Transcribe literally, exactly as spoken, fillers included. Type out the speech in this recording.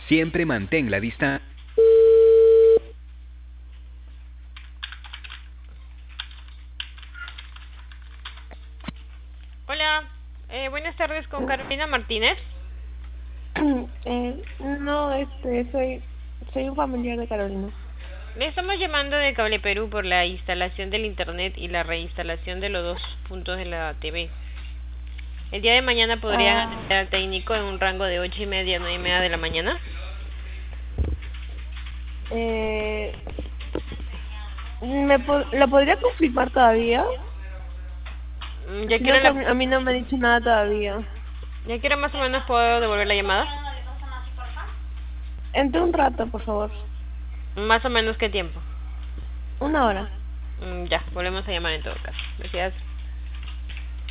Siempre mantén la distancia. Hola, eh, buenas tardes con Carolina Martínez. Eh, no, este, soy, soy un familiar de Carolina. Le estamos llamando de Cable Perú por la instalación del internet y la reinstalación de los dos puntos de la T V. El día de mañana podrían Ah, atender al técnico en un rango de ocho y media a nueve y media de la mañana. eh, ¿me po- ¿lo podría confirmar todavía? Mm, Ya quiero Sino que a la, mí, a mí no me ha dicho nada todavía. ya quiero más o menos puedo devolver la llamada. Entre un rato, por favor. Más o menos qué tiempo. Una hora. Mm, ya, volvemos a llamar en todo caso. Gracias.